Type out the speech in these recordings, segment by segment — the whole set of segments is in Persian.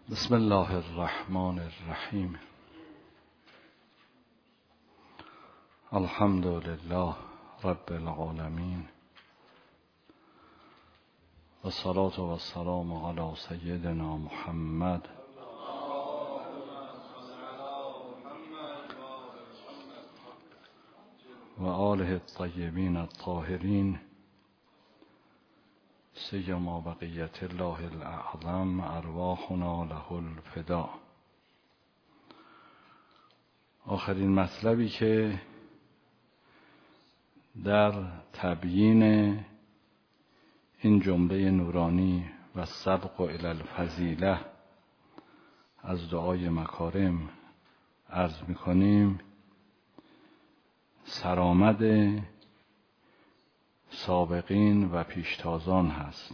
بسم الله الرحمن الرحیم. الحمد لله رب العالمین و الصلاة و السلام علی سیدنا محمد و آله الطیبین الطاهرین سیما بقیت الله الاعظم ارواحنا له الفدا. آخرین مطلبی که در تبیین این جمله نورانی و سبق الی الفضیله از دعای مکارم عرض می‌کنیم، سرآمد سابقین و پیشتازان هست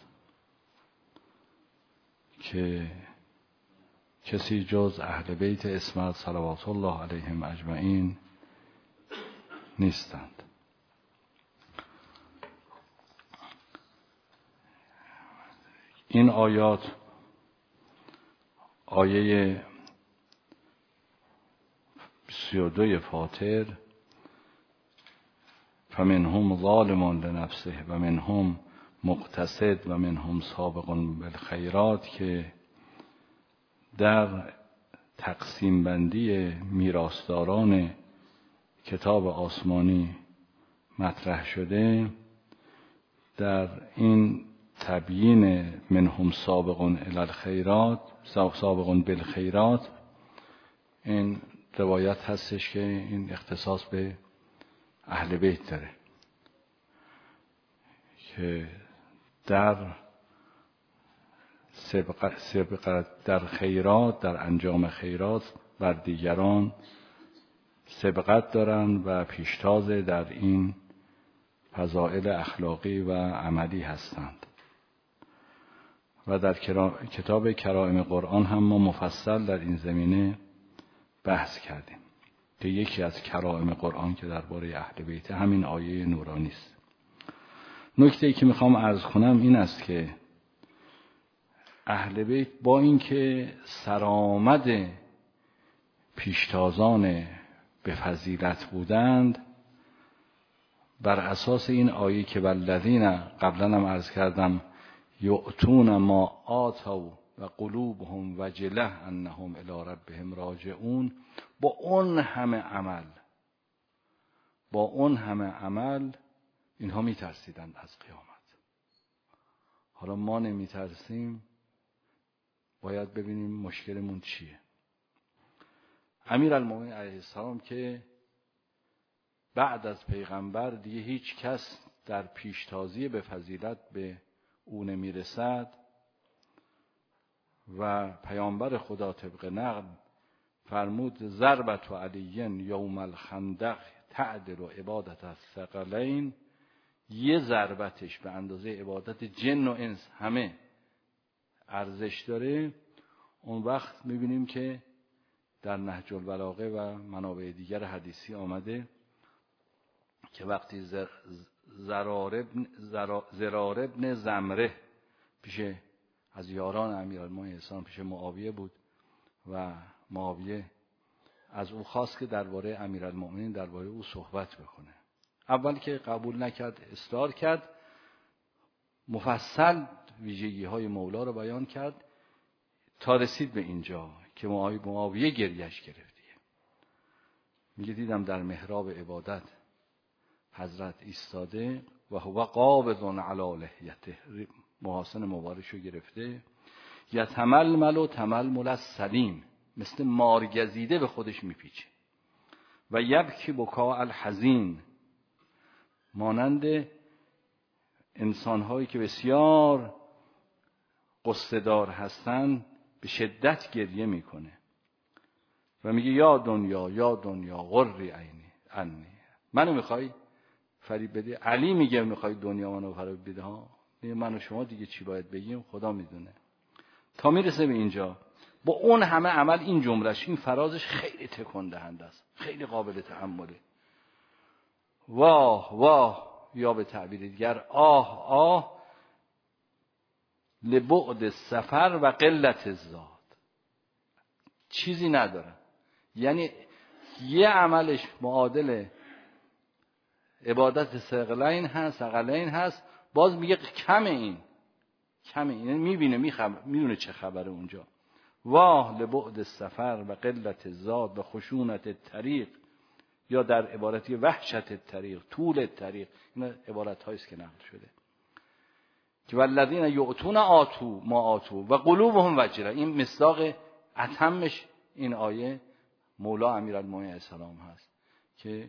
که کسی جز اهل بیت عصمت صلوات الله علیهم اجمعین نیستند. این آیات، آیه 32 فاطر، فمنهم ظالم لنفسه و منهم مقتصد و منهم سابق بالخیرات، که در تقسیم بندی میراثداران کتاب آسمانی مطرح شده، در این تبیین منهم سابق الی الخیرات، سابق بالخیرات، این روایت هستش که این اختصاص به اهل بیت داره که در سبقت در خیرات، در انجام خیرات بر دیگران سبقت دارند و پیشتاز در این فضائل اخلاقی و عملی هستند. و در کتاب کرائم قرآن هم ما مفصل در این زمینه بحث کردیم که یکی از کرائم قرآن که درباره اهل بیت همین آیه نورانی است. نکته‌ای که میخوام عرض کنم این است که اهل بیت با اینکه سرآمد پیشتازان به فضیلت بودند، بر اساس این آیه که والذین، قبلا هم عرض کردم، یؤتون ما آتوا و قلوبهم وجله انهم الی ربهم راجعون، با اون همه عمل اینها میترسیدند از قیامت. حالا ما نمیترسیم، باید ببینیم مشکلمون چیه. امیرالمومنین علیه السلام که بعد از پیغمبر دیگه هیچ کس در پیشتازی به فضیلت به او نمیرسد و پیامبر خدا طبق نقل فرمود ضربت علی یوم الخندق تعدل عبادت الثقلین، یه ضربتش به اندازه عبادت جن و انس همه ارزش داره. اون وقت میبینیم که در نهج البلاغه و منابع دیگر حدیثی آمده که وقتی زرار ابن زمره پیش از یاران امیرالمومنین اسلام پیش معاویه بود و معاویه از او خواست که درباره امیرالمومنین درباره او صحبت بکنه. اول که قبول نکرد، اصرار کرد، مفصل ویژگی های مولا رو بیان کرد تا رسید به اینجا که معاویه گریش گرفت. میگه دیدم در محراب عبادت حضرت ایستاده و هو قابض علی لحیته، محاسن مبارشو گرفته، یتململ و تململ السلیم، مثل مارگزیده به خودش میپیچه، و یبکی بکاء الحزین، مانند انسانهایی که بسیار قصه دار هستن به شدت گریه میکنه و میگه یا دنیا غری عینی انی، منو میخوای فریب بده؟ علی میگه میخوای دنیا منو فریب بده ها؟ میگه من و شما دیگه چی باید بگیم؟ خدا میدونه. تا میرسه به اینجا با اون همه عمل این جملهش، این فرازش خیلی تکون دهنده است، خیلی قابل تأمله. واه واه، یا به تعبیر دیگر آه آه، لبعد سفر و قلت الزاد. چیزی ندارن. یعنی یه عملش معادل عبادت ثقلین هست، باز میگه کمه این، یعنی میدونه چه خبره اونجا. واه لبعد السفر و قلت الزاد و خشونت طریق، یا در عبارتی وحشت طریق، طول طریق. این عبارت هاییست که نقل شده که والذین یؤتون آتوا ما آتوا و قلوبهم وجله. این مصداق اتمش این آیه مولا امیرالمومنین علیه السلام هست که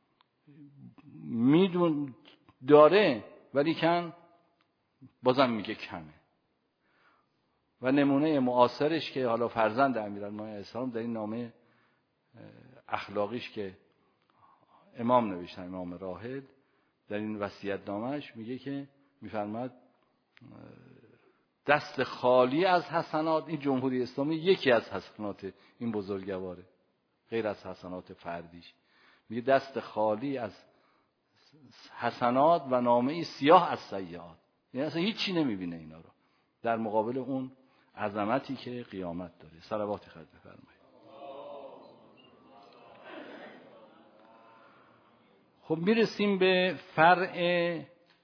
میدون داره ولی کن بازم میگه کمه. و نمونه معاصرش که حالا فرزند امیرالمومنین علیه السلام در این نامه اخلاقیش که امام نوشتن، امام راحل، در این وصیت نامش میگه که میفرماد دست خالی از حسنات، این جمهوری اسلامی یکی از حسنات این بزرگواره غیر از حسنات فردیش، میگه دست خالی از حسنات و نامه سیاه از سیئات. یعنی اصلا هیچی نمیبینه اینا رو در مقابل اون عظمتی که قیامت داره. صلوات خود بفرمایید. خب میرسیم به فرع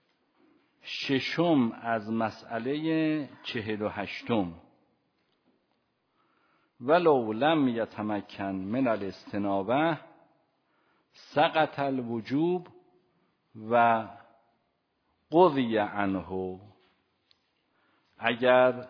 ششم از مسئله 48. ولو لم یتمکن من الاستنابه سقط الوجوب و قضی عنه. اگر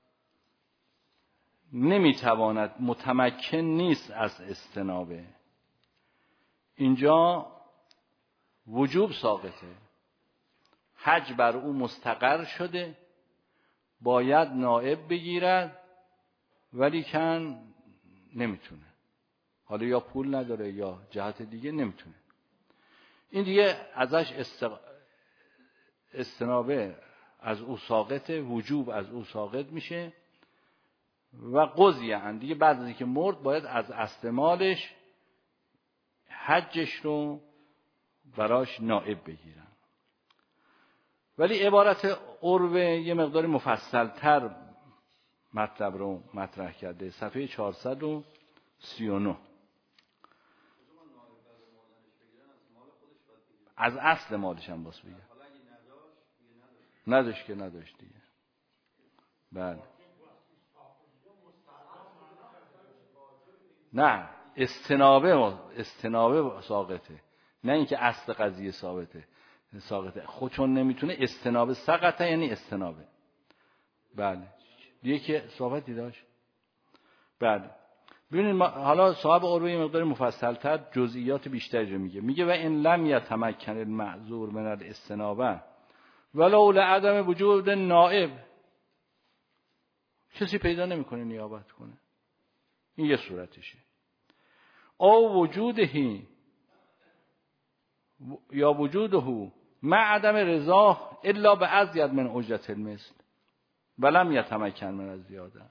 نمیتواند، متمکن نیست از استنابه، اینجا وجوب ساقطه، حج بر او مستقر شده، باید نائب بگیرد ولی کن نمیتونه، حالا یا پول نداره یا جهت دیگه نمیتونه. این دیگه ازش استنابه از او ساقطه، وجوب از او ساقط میشه و قضیه دیگه بعد از اینکه مرد باید از اصل مالش حجش رو براش نائب بگیرن. ولی عبارت عروه یه مقدار مفصل‌تر مطلب رو مطرح کرده، صفحه 439. از اصل مالش هم باز بگیر. نداشت که نداشت دیگه. بله. نه، استنابه ساقطه، نه اینکه اصل قضیه ساقطه. خود چون نمیتونه استنابه سقطه، یعنی استنابه. بله. دیگه که صحبتی داشت. بله. ببینید حالا صاحب عروه مقدار مفصل‌تر جزئیات بیشتری رو میگه و ان لم یتمکن المعذور من الاستنابه ولو لعدم وجود نائب، کسی پیدا نمیکنه نیابت کنه، این یه صورتشه. او وجودهی یا وجوده مع عدم رضا الا بازید من اجرت المثل ولم یتمکن من الزیاده.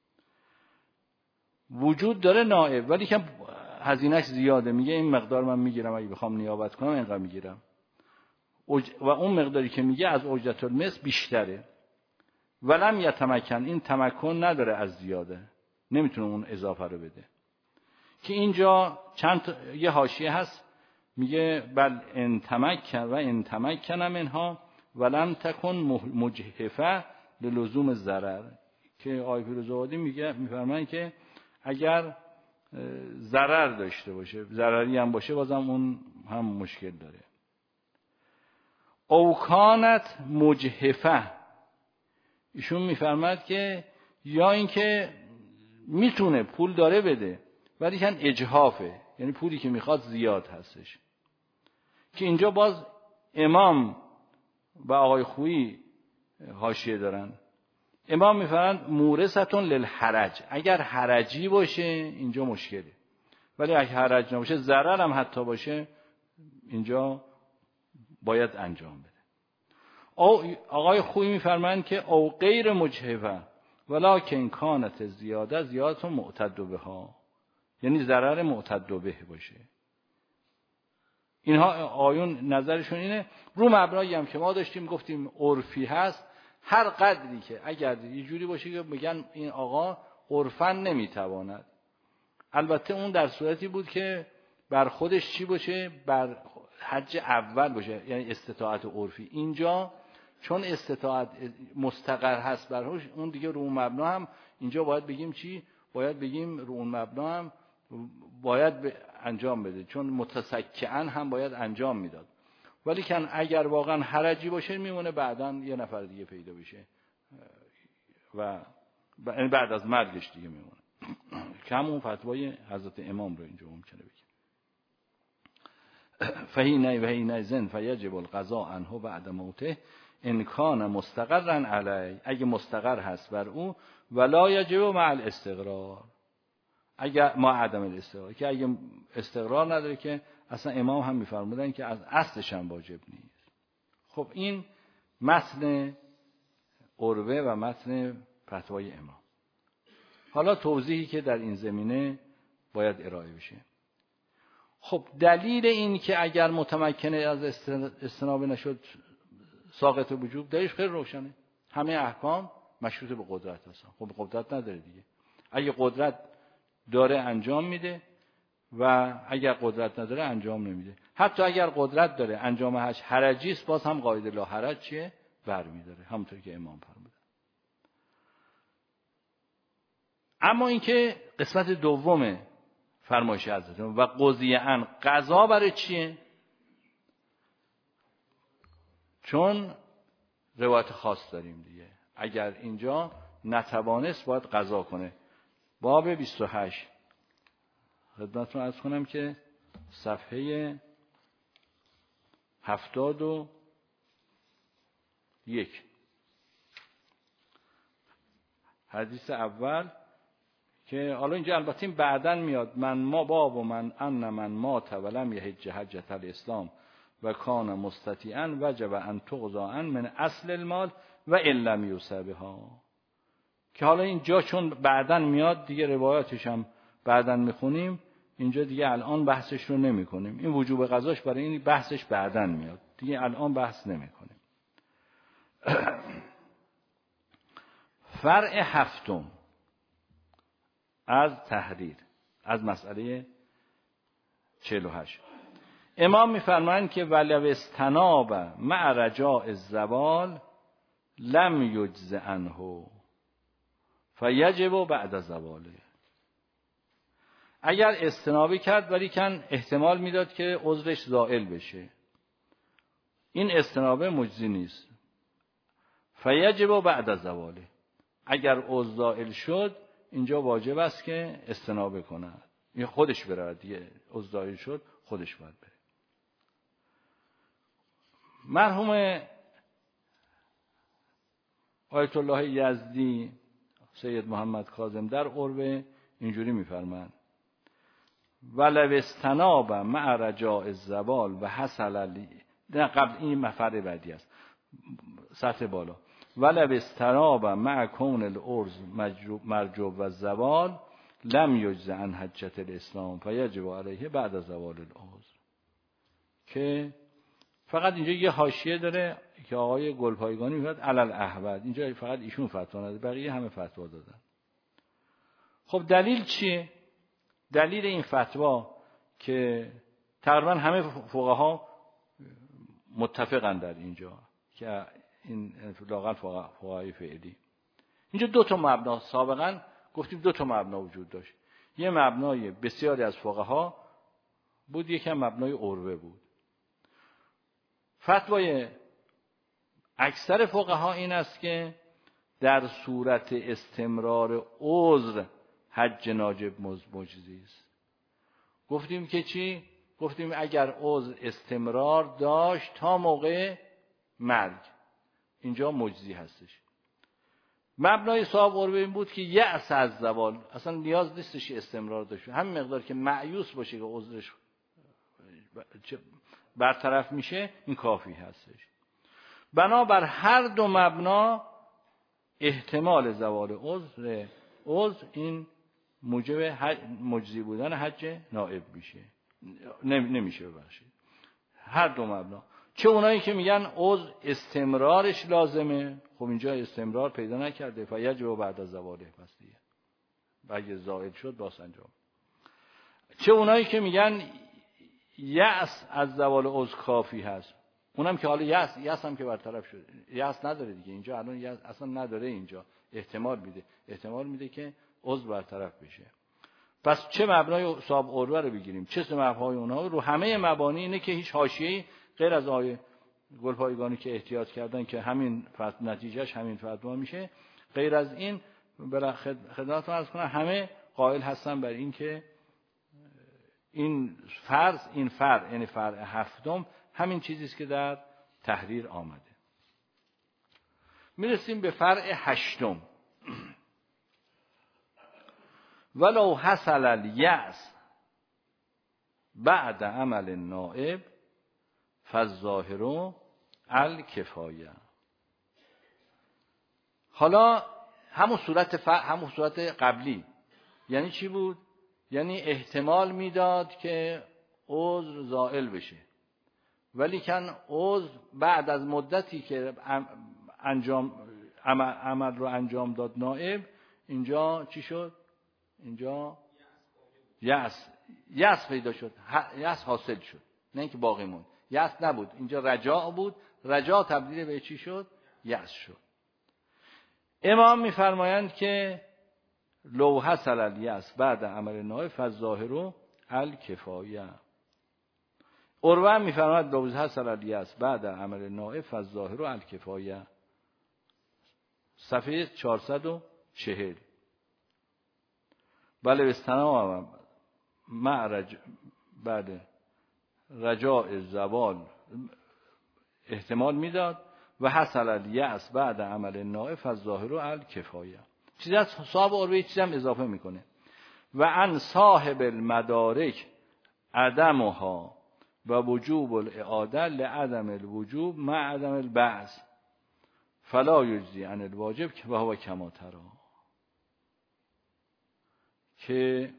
وجود داره نائب ولی که هزینه‌اش زیاده، میگه این مقدار من میگیرم اگه بخوام نیابت کنم اینقدر میگیرم، و اون مقداری که میگه از اجرت المثل بیشتره. ولم یتمکن، این تمکن نداره از زیاده، نمیتونه اون اضافه رو بده. که اینجا یه حاشیه هست میگه بل ان تمکن منها ولم تکن مجحفه للزوم ضرر، که آیه فیروزآبادی میفرمایند که اگر ضرر داشته باشه، ضرری هم باشه، بازم اون هم مشکل داره. او کانت مجحفه، ایشون میفرماد که یا اینکه میتونه پول داره بده ولی کن اجحافه، یعنی پولی که میخواد زیاد هستش. که اینجا باز امام و آقای خویی حاشیه دارن. امام میفرماند مورثتون للحرج، اگر حرجی باشه اینجا مشکله، ولی اگر حرج نباشه، ضرر هم حتی باشه، اینجا باید انجام بده. آقای خویی میفرماند که او غیر مجحفه ولکن کانت زیادت معتد بها، یعنی ضرر معتد به باشه. اینها آیون نظرشون اینه، رو مبنایی هم که ما داشتیم گفتیم عرفی هست، هر قدری که اگر یه جوری باشه که میگن این آقا عرفاً نمیتواند، البته اون در صورتی بود که بر خودش چی باشه؟ بر حج اول باشه، یعنی استطاعت عرفی. اینجا چون استطاعت مستقر هست برش، اون دیگه رو مبنا هم اینجا باید بگیم چی؟ باید بگیم رو اون مبنا هم باید انجام بده، چون متسکعن هم باید انجام میداد. ولی کن اگر واقعا حرجی باشه میمونه بعداً یه نفر دیگه پیدا بشه و بعد از مرگش دیگه میمونه. که همون فتوای حضرت امام رو اینجا ممکنه بگیم. فهینه زن فیجب القضاء عنه بعد موته ان کان مستقرا علی، اگه مستقر هست بر او، ولا یجب مع الاستقرار، اگر ما عدم الاستقرار، که اگه استقرار نداره که اصلا امام هم میفرمودن که از اصلش هم واجب نیست. خب این متن عروه و متن فتوای امام. حالا توضیحی که در این زمینه باید ارائه بشه. خب دلیل این که اگر متمکنه از استنابه نشد ساقط وجوب، دلیلش خیلی روشنه. همه احکام مشروط به قدرت هستن. خب قدرت نداره دیگه. اگه قدرت داره انجام میده و اگر قدرت نداره انجام نمیده. حتی اگر قدرت داره انجام حج حرجی است، باز هم قاعده لا حرج چیه؟ برمی‌داره، همونطور که امام فرمودن. اما اینکه قسمت دوم فرمایش حضرت و قضیه ان، قضا برای چیه؟ چون روایت خاص داریم دیگه. اگر اینجا نتوانست باید قضا کنه. باب 28 خدمتتون عرض کنم که صفحه 71 حدیث اول، که حالا اینجا البته این بعداً میاد، من ما باب و من ان من مات ولم یحج حجة الاسلام و کان مستطیعا وجب ان تقضى عن من اصل المال و ان لم یوسبها، که حالا اینجا چون بعداً میاد دیگه روایاتش هم بعداً میخونیم، اینجا دیگه الان بحثش رو نمی کنیم. این وجوب قضاش برای این بحثش بعداً میاد، دیگه الان بحث نمی کنیم. فرع هفتم از تحریر، از مسئله 48، امام میفرمایند که ولو استناب مع رجاء الزوال لم یجز عنه فیجب بعد زواله. اگر استنابی کرد ولی کن احتمال میداد که عذرش زائل بشه، این استنابه مجزی نیست. فیجب بعد زواله، اگر عذر زائل شد اینجا واجب است که استنابه کند، این خودش بره دیگه، عذر زائل شد خودش باید بره. مرحوم آیت الله یزدی سید محمد کاظم در عروه اینجوری میفرمایند ولو استناب مع رجاء الزوال و حصل نه قبل این مفر بعدی است، سطح بالا، ولو استناب مع کون الارض مرجوب و زوال لم یجز عن حجة الاسلام فیجب علیه بعد زوال الارض. که فقط اینجا یه حاشیه داره که آقای گلپایگانی میگه علل احوال، اینجا فقط ایشون فتوا نداده، بقیه همه فتوا دادن. خب دلیل چیه؟ دلیل این فتوا که تقریبا همه فقها متفقن در اینجا که این لااقل فقهای فعلی، اینجا دو تا مبنا، سابقا گفتیم دو تا مبنا وجود داشت. یه مبنای بسیاری از فقها بود، یکم مبنای عروه بود. فتوای اکثر فقها این است که در صورت استمرار عذر حج ناجب مجزی است. گفتیم که چی؟ گفتیم اگر عذر استمرار داشت تا موقع مرگ اینجا مجزی هستش. مبنای صاحب عروه این بود که یأس از زوال، اصلا نیاز نیستش استمرار داشته، همین مقدار که مایوس باشه که عذرش برطرف میشه این کافی هستش. بنابر هر دو مبنا احتمال زوال عذر این موجب مجزی بودن حج نائب میشه، نمیشه ببخشید. هر دو مبنا، چه اونایی که میگن عذر استمرارش لازمه، خب اینجا استمرار پیدا نکرده فیجب بعد از زواله، پس دیگه اگه زائل شد باز انجام. چه اونایی که میگن یأس از زوال عضو کافی هست، اونم که حالا یأس هم که برطرف شده، یأس نداره دیگه اینجا، الان یأس اصلا نداره اینجا، احتمال میده که عضو برطرف بشه. پس چه مبنای صاحب عروه رو بگیریم، چه مبنای اونها رو همه مبانی اینه که هیچ حاشیه‌ای غیر از آیه گلپایگانی که احتیاط کردن که همین نتیجهش همین فتوا میشه، غیر از این خدمتتون عرض کنم همه قائل هستن بر این که این فرع یعنی فرع هفتم همین چیزی است که در تحریر آمده. میرسیم به فرع هشتم. ولو حصل الیأس بعد عمل النائب فالظاهر الکفایه. حالا همون صورت قبلی یعنی چی بود؟ یعنی احتمال میداد که عذر زائل بشه، ولی کن عذر بعد از مدتی که عمل رو انجام داد نائب، اینجا چی شد؟ اینجا یأس پیدا شد، یأس حاصل شد، نه اینکه باقی موند. یأس نبود، اینجا رجاء بود، رجاء تبدیل به چی شد؟ یأس شد. امام میفرمایند که لو حصل الیأس بعد عمل نائب فالظاهر الکفایه. عروه میفرماید لو حصل الیأس بعد عمل نائب فالظاهر الکفایه. صفحه 440. بله استنام بعد رجاء زوال احتمال میداد و حصل الیأس بعد عمل نائب فالظاهر الکفایه. چیزی از صاحب عروه چیزی هم اضافه میکنه. و عن صاحب المدارک عدمها و وجوب الاعاده لعدم الوجوب مع عدم البعث فلا یجزی عن الواجب و هو کما تری. که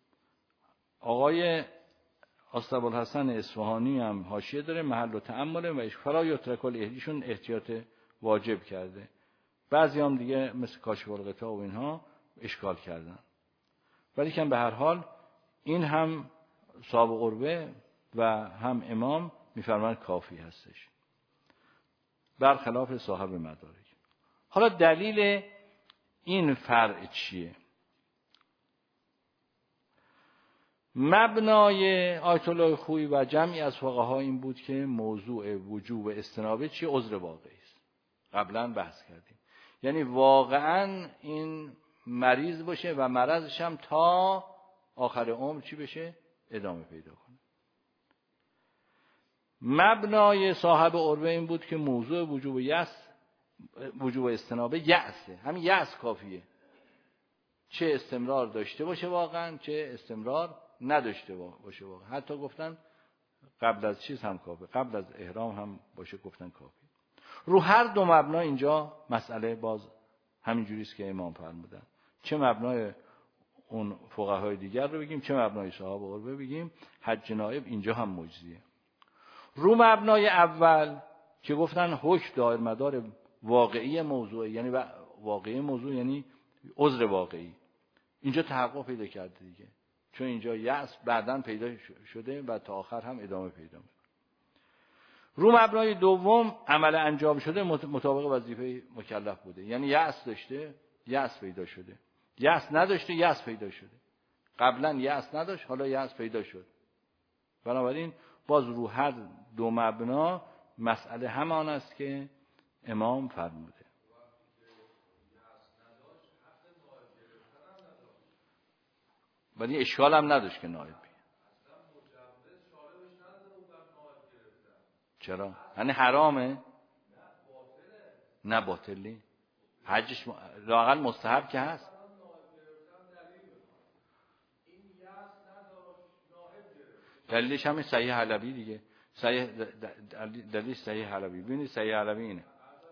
آقای ابوالحسن اصفهانی هم حاشیه داره، محل و تأمل و فلا یترک الاهدیشون احتیاط واجب کرده. بعضی هم دیگه مثل کاشف الغطا و اینها اشکال کردن، ولی که به هر حال این هم صاحب عروه و هم امام میفرمان کافی هستش برخلاف صاحب مدارک. حالا دلیل این فرع چیه؟ مبنای آیت الله خویی و جمعی از فقها این بود که موضوع وجوب استنابه چیه؟ عذر واقعی است. قبلا بحث کردیم، یعنی واقعا این مریض باشه و مرضش هم تا آخر عمر چی بشه؟ ادامه پیدا کنه. مبنای صاحب عروه این بود که موضوع وجوب استنابه یأسه، همین یأس کافیه، چه استمرار داشته باشه واقعا چه استمرار نداشته باشه واقعا. حتی گفتن قبل از چیز هم کافی، قبل از احرام هم باشه گفتن کافی. رو هر دو مبنا اینجا مسئله باز همین جوری است که امام فرمودن، چه مبنای اون فقهای دیگر رو بگیم چه مبنای صاحب عروه بگیم، حج نائب اینجا هم مجزیه. رو مبنای اول که گفتن حکم دایر مدار واقعی موضوع، یعنی واقعی موضوع یعنی عذر واقعی، اینجا تحقق پیدا کرده دیگه، چون اینجا یأس بعداً پیدا شده و تا آخر هم ادامه پیدا میکنه. رو مبنای دوم عمل انجام شده مطابق وظیفه مکلف بوده، یعنی یأس داشته یأس پیدا شده، یأس نداشته یأس پیدا شده، قبلا یأس نداشت حالا یأس پیدا شد. بنابراین باز رو هر دو مبنا مسئله همان است که امام فرموده. ولی اشکال هم نداشت که نائب بیه. چرا؟ یعنی حرامه؟ نه باطلی. حجش لااقل مستحب که هست. دلیلش همین صحیح حلبی دیگه، دلیلش صحیح حلبی. ببینید صحیح حلبی اینه.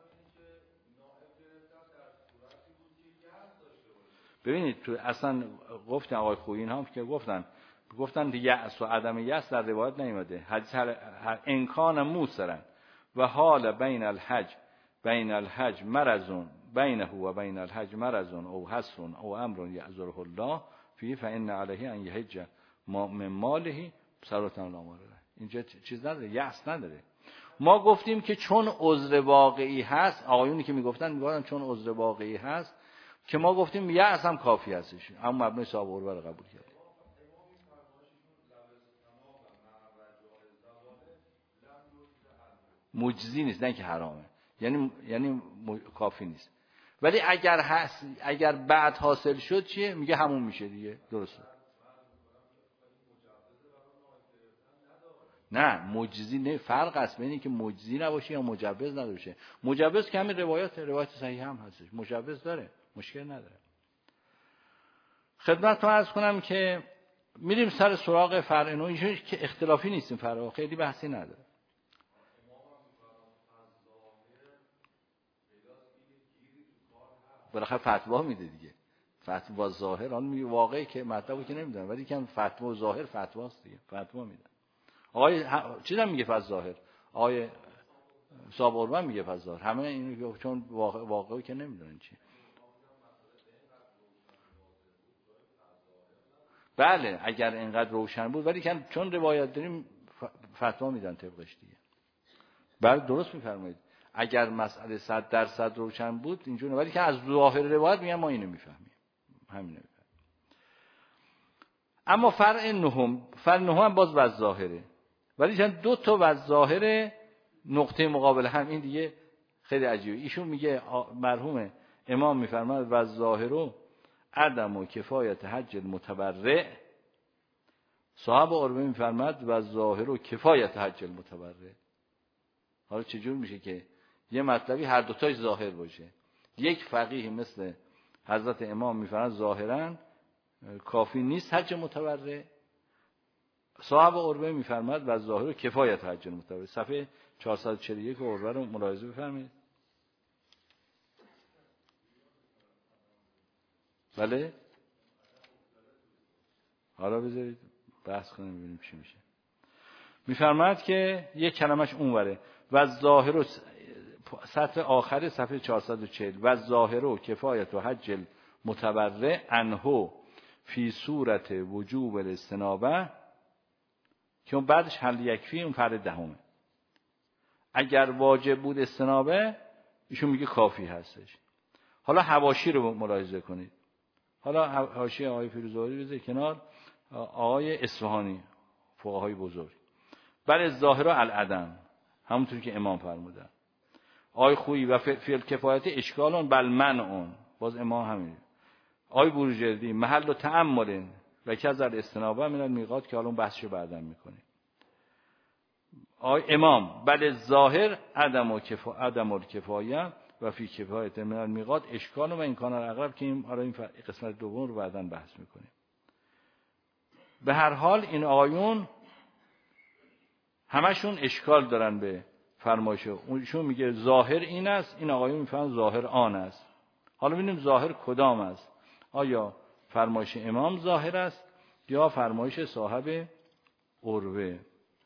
ببینید تو اصلا گفتن آقای خویی هم که گفتن یأس و عدم یأس در روایت نیومده. حدیث انکان موسرن و حال بین الحج مرضون بینه و بین الحج مرضون او حسن او امر یعذره الله فی فان علیه ان یحج مالهی ثروتا الاماره. اینجا چیز نداره، یأس نداره. ما گفتیم که چون عذر واقعی هست، آقایونی که میگفتن چون عذر واقعی هست، که ما گفتیم یأس هم کافی هستش، اما مبنای صاحب عروه رو قبول کردیم. مجزی نیست، نه که حرامه، یعنی کافی نیست. ولی اگر بعد حاصل شد چیه؟ میگه همون میشه دیگه. درسته. نه مجزی نه، فرق است بین اینکه مجزی نباشه یا مجوز نداره. مجوز که همین روایت صحیح هم هستش، مجوز داره، مشکل نداره. خدمتتون عرض کنم که میریم سر سراغ فرع نو، اینجوری که اختلافی نیستیم، فرع خیلی بحثی نداره. بالاخره فتوا میده دیگه، فتوا ظاهر، آن میگه واقعی که مطلبی که نمیدونم، ولی که فتوا ظاهر فتواست دیگه، فتوا میدن. آقای چیزم میگه فز ظاهر، آقای صاحب قربان میگه فز ظاهر، همه اینو چون واقعی که نمیدونن چی. بله اگر اینقدر روشن بود، ولی چون روایت داریم فتوا میدن طبقش دیگه. بله درست میفرمایید، اگر مسئله 100% روشن بود اینجوری، ولی که از ظاهر روایت میگن ما اینو میفهمیم، همین میفهمیم. اما فرع نهم باز وز ظاهره، ولی چند دو تا وز ظاهر نقطه مقابل هم، این دیگه خیلی عجیبه. ایشون میگه مرحوم امام میفرماید وز ظاهرو عدم و کفایت حج المتبرع، صاحب عروه میفرماید وز ظاهرو کفایت حج المتبرع. حالا چجور میشه که یه مطلبی هر دوتاش ظاهر باشه؟ یک فقیه مثل حضرت امام میفرماید ظاهرا کافی نیست حج متبرع، صاحب عروه میفرماید و ظاهر کفایت حج متبرع. صفحه 441 عروه رو ملاحظه بفرمایید. بله حالا بذارید بحث کنیم ببینیم چی میشه. میفرماید که یک کلمش اونوره و ظاهر، سطر آخر صفحه 440 و ظاهر و کفایت و حج متبرع انهو فی صورت وجوب الاستنابه، که اون بعدش حل یکفی، اون فرد دهمه. اگر واجب بود استنابه ایشون میگه کافی هستش. حالا حواشی رو ملاحظه کنید. حالا حاشیه آقای فیروزآبادی بذارید کنار، آقای اصفهانی فقهای بزرگ. بل ظاهر العدم، همونطور که امام فرمودن. آقای خویی و فعل کفایت اشکالون بل منعون، باز امام همین. آقای بروجردی محل تأمل و کذر استنابه من المیقات، که حالا بحثشو بعداً میکنیم. آقای امام بل ظاهر عدم الکفایه و فی کفایت من المیقات اشکال و این کان الاقرب، که این حالا این قسمت دوم رو بعداً بحث میکنیم. به هر حال این آقایون همشون اشکال دارن به فرمایش اونشون، میگه ظاهر این است، این آقایون میفهمن ظاهر آن است. حالا ببینیم ظاهر کدام است، آیا فرمایش امام ظاهر است یا فرمایش صاحب عروه؟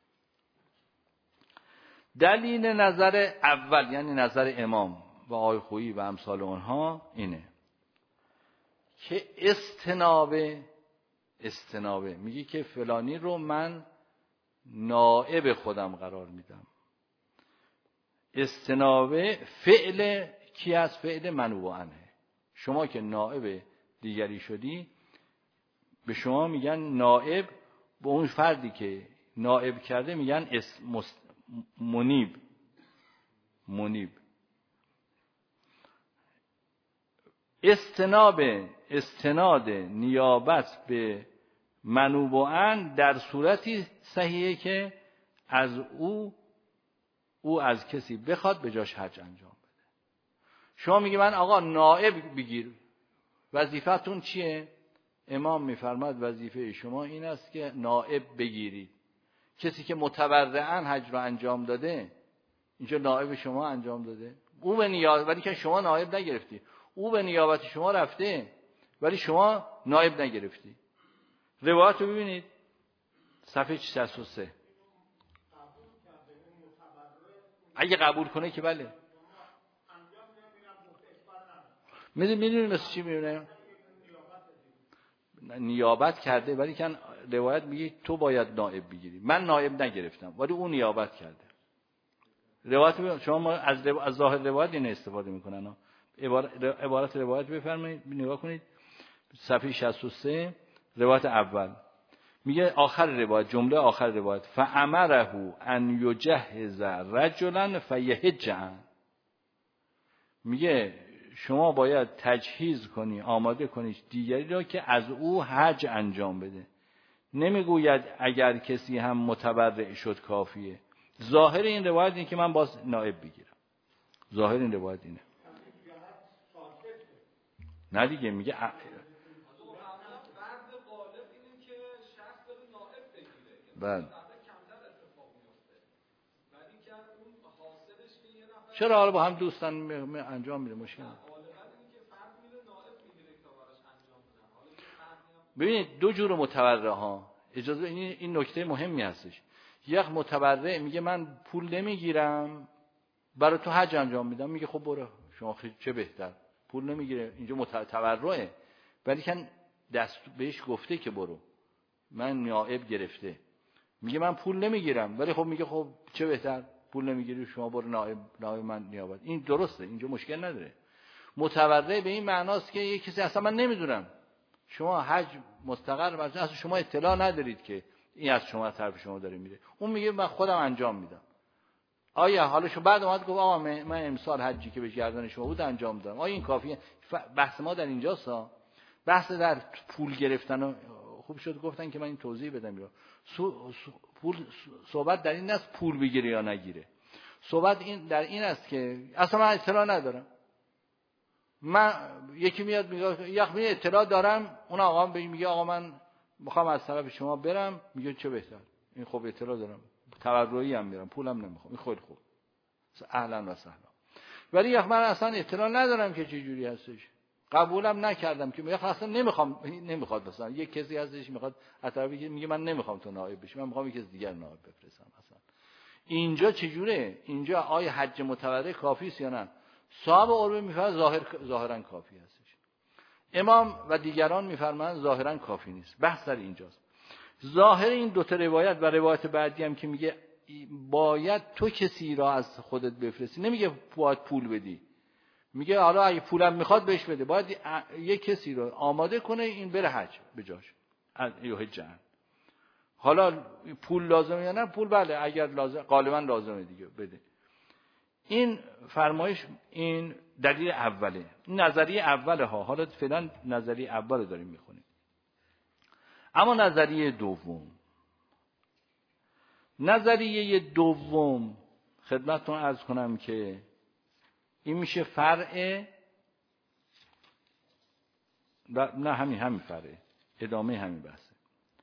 دلیل نظر اول یعنی نظر امام و آقای خویی و امثال اونها اینه که استنابه میگه که فلانی رو من نائب خودم قرار میدم. استنابه فعل کی است؟ فعل منوب عنه. شما که نائب دیگری شدی، به شما میگن نائب، به اون فردی که نائب کرده میگن منیب. استناد نیابت به منوب عنه در صورتی صحیحه که از او از کسی بخواد به جاش حج انجام بده. شما میگی من آقا نائب بگیر، وظیفتون چیه؟ امام میفرماد وظیفه شما این است که نائب بگیرید. کسی که متبرعاً حج رو انجام داده، اینجا نائب شما انجام داده، او به نیابت، ولی که شما نائب نگرفتی. او به نیابت شما رفته ولی شما نائب نگرفتی. روایت رو ببینید صفحه 63. اگه قبول کنه که بله. میدونی مثل چی میونه؟ نیابت کرده، ولی کن روایت میگه تو باید نائب بگیری. من نائب نگرفتم ولی اون نیابت کرده. روایت شما از ظاهر روایت این استفاده میکنن. عبارت روایت بفرمایید نگاه کنید صفحه 63 روایت اول میگه آخر روایت، جمله آخر روایت فامره ان یجهز رجلا فیحج عنه. میگه شما باید تجهیز کنی، آماده کنی دیگری را که از او حج انجام بده. نمیگوید اگر کسی هم متبرع شد کافیه. ظاهر این روایت اینه که من باز نائب بگیرم. ظاهر این روایت اینه. نه دیگه میگه بعد چرا حالا با هم دوستان انجام میده مشکل. ببینید دو جور متبرع ها، اجازه این نکته مهمی هستش. یک متبرع میگه من پول نمیگیرم برای تو حج انجام میدم، میگه خب برو شما چه بهتر، پول نمیگیره اینجا تبرعه، ولی کن دست بهش گفته که برو، من نائب گرفته، میگه من پول نمیگیرم ولی خب میگه خب چه بهتر پول نمیگیری شما برو نائب من نیابت. این درسته، اینجا مشکل نداره. متبرع به این معناست که یه کسی اصلا من نمیدونم، شما حج مستقر اصلا شما اطلاع ندارید که این از شما طرف شما داره میره، اون میگه من خودم انجام میدم. آیا حالا شو بعد اومد گفت آقا من امسال حجی که به گردن شما بود انجام دادم، آیا این کافیه؟ بحث ما در اینجاست ها. بحث در پول گرفتن خوب شد گفتن که من این توضیح بدم. پول صحبت در این است پول بگیره یا نگیره. صحبت این در این است که اصلا من اطلاع ندارم. من یکی میاد میگه یخمی اطلاع دارم، اون آقا میگه آقا من میخوام از طرف شما برم، میگه چه بهتر، این خب اطلاع دارم تبرعی هم میرم پولم نمیخوام، این خیلی خوب اهلا و سهلا. ولی یک من اصلا اطلاع ندارم که چه جوری هستش، قبولم نکردم که میگه اصلا نمیخواد مثلا یک کسی هستش میخواد از طرفی میگه من نمیخوام تو نائب بشی، من میخوام یک کسی دیگر نائب بفرستم. اصلا اینجا چه جوره؟ اینجا آیا حج متبرع کافی است یا نه؟ صاحب عربه میفرماید ظاهرا کافی هستش. امام و دیگران میفرمایند ظاهرا کافی نیست. بحث در اینجاست. ظاهر این دو تا روایت و روایت بعدی هم که میگه باید تو کسی را از خودت بفرستی، نمیگه باید پول بدی، میگه حالا اگه پولم میخواد بهش بده، باید یک کسی رو آماده کنه این بره حج به جاش حج. حالا پول لازمه یا نه؟ پول بله اگر لازم غالبا لازمه دیگه بده. این فرمایش این دلیل اوله، این نظریه اوله ها. حالا فعلا نظریه اول رو داریم میخونیم. اما نظریه دوم خدمتتون عرض کنم که این میشه فرع نه همین فرع ادامه همین بحثه.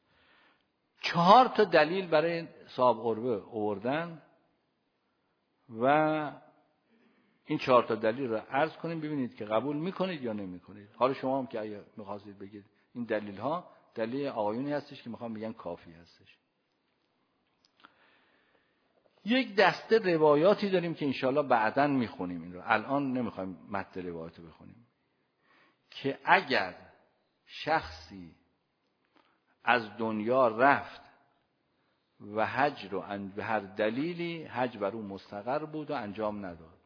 4 تا دلیل برای صاحب عربه آوردن و این 4 تا دلیل رو عرض کنیم ببینید که قبول میکنید یا نمیکنید. حالا شما هم که اگه میخواستید بگید این دلیل ها دلیل آقایونی هستش که میخوام بگن کافی هستش. یک دسته روایاتی داریم که انشاءالله بعداً میخونیم، این رو الان نمیخوایم متن روایات رو بخونیم، که اگر شخصی از دنیا رفت و حج رو به هر دلیلی حج بر او مستقر بود و انجام نداد،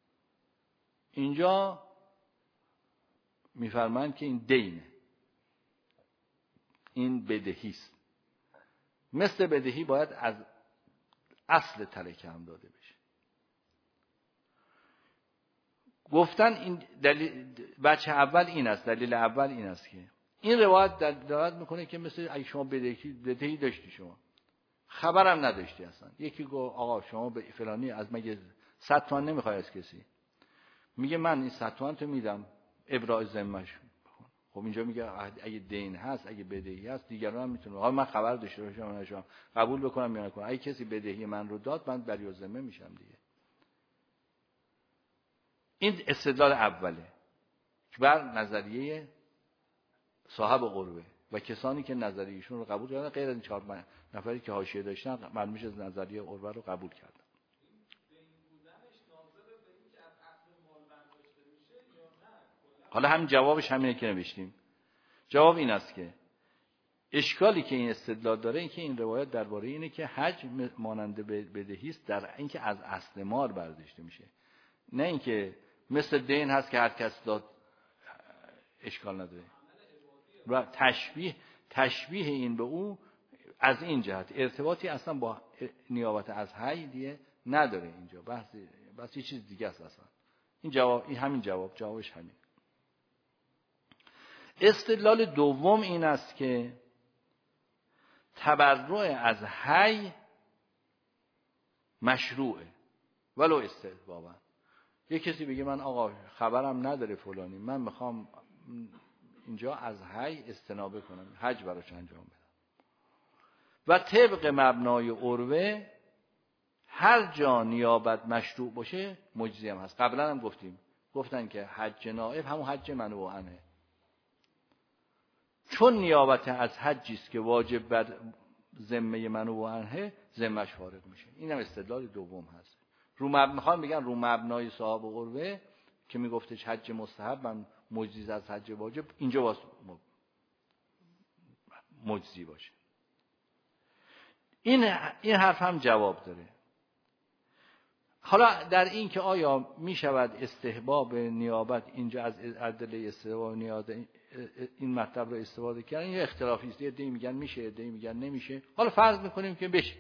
اینجا میفرمایند که این دینه، این بدهی است. مثل بدهی باید از اصل ترکه هم داده بشه. گفتن این دلیل بچه اول این است، دلیل اول این است که این روایت دلالت میکنه که مثل اگه شما بدهی داشتی، شما خبرم نداشتی اصلا، یکی گفت آقا شما به فلانی از مگه 100 تومن نمیخوای از کسی، میگه من این 100 تومن تو میدم ابراء ذمه‌ش. خب اینجا میگه اگه دین هست، اگه بدهی هست، دیگران هم میتونه، حالا من خبر داشته باشم قبول بکنم یا نکنم، اگه کسی بدهی من رو داد من بری ذمه میشم دیگه. این استدلال اوله بر نظریه صاحب قربه و کسانی که نظریهشون رو قبول کردن، غیر از این 4 نفری که حاشیه داشتن معلومش از نظریه قربه رو قبول کردن. حالا همین جوابش همینه که نوشتیم. جواب این است که اشکالی که این استدلال داره این که این روایت درباره اینه که حج مانند بدهی است در اینکه از اصل مال برداشته میشه، نه اینکه مثل دین هست که هر کس داد اشکال نداره. و تشبیه این به او از این جهت ارتباطی اصلا با نیابت از حی دیگه نداره. اینجا بس یه چیز دیگه است اصلا. این همین جوابش همین. استدلال دوم این است که تبرع از حی مشروعه ولو استحبابا. یه کسی بگه من آقا خبرم نداره فلانی، من میخوام اینجا از حی استنابه کنم، حج براش انجام بدم. و طبق مبنای عروه هر جا نیابت مشروع باشه مجزی هم هست. قبلا هم گفتن که حج نائب همون حج منوع عنه، چون نیابت از حجی است که واجب بر ذمه منوع عنه ذمه‌اش فارغ میشه. این هم استدلال دوم هست. میخوام بگن رو مبنای صاحب قربه که میگفتش حج مستحب من مجزی از حج واجب، اینجا واسه مجزی باشه. این حرف هم جواب داره. حالا در این که آیا می شود استحباب نیابت اینجا از ادله استحباب نیابت این مطلب رو استفاده کردن، یه اختلافی است. عده‌ای میگن میشه، عده‌ای میگن نمیشه. حالا فرض میکنیم که بشه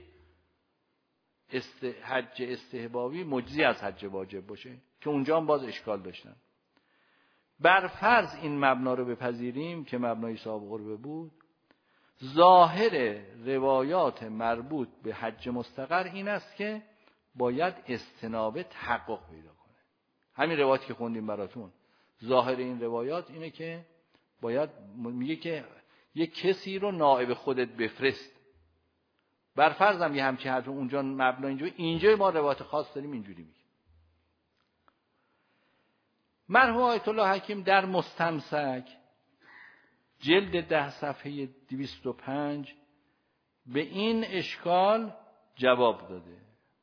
حج استحبابی مجزی از حج واجب باشه که اونجا هم باز اشکال داشتن. بر فرض این مبنا رو بپذیریم که مبنای صاحب قربه بود، ظاهر روایات مربوط به حج مستقر این است که باید استنابه تحقق پیدا کنه. همین روایتی که خوندیم براتون، ظاهر این روایات اینه که باید میگه که یک کسی رو نائب خودت بفرست. بر فرض هم یه همچین حرف اونجا مبنا اینجا ما روایت خاص داریم اینجوری میگه. مرحوم آیت الله حکیم در مستمسک جلد 10 صفحه 205 به این اشکال جواب داده.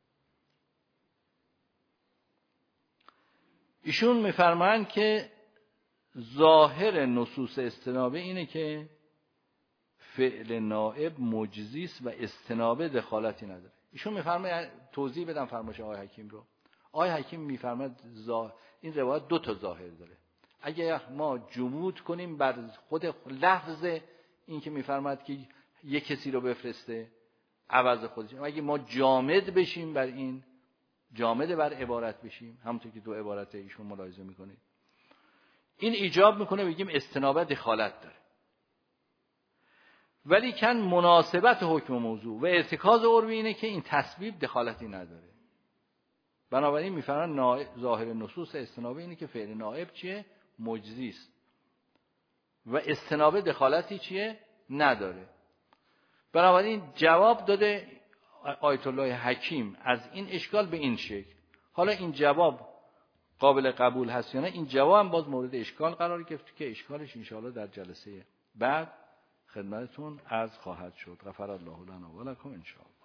ایشون میفرمایند که ظاهر نصوص استنابه اینه که فعل نائب مجزی است و استنابه دخالتی نداره. ایشون میفرماید توضیح بدم فرمایش آقای حکیم رو. آقای حکیم میفرماید این روایت دو تا ظاهر داره. اگه ما جمود کنیم بر خود لفظ این که میفرماید که یک کسی رو بفرسته عوض خودش، اگه ما جامد بشیم بر این، جامد بر عبارت بشیم، همونطور که دو عبارت ایشون ملاحظه میکنید، این ایجاب میکنه بگیم استنابه دخالت داره. ولی کن مناسبت حکم موضوع و ارتکاز عربی اینه که این تسبیب دخالتی نداره. بنابراین میفرمان ظاهر نصوص استنابه اینه که فعل نائب چیه؟ مجزی است و استنابه دخالتی چیه؟ نداره. بنابراین جواب داده آیت الله حکیم از این اشکال به این شکل. حالا این جواب قابل قبول هست یا نه، این جواب هم باز مورد اشکال قرار گرفت که اشکالش انشاءالله در جلسه بعد خدمتتون عرض خواهد شد. غفر الله لنا و لکم انشاءالله.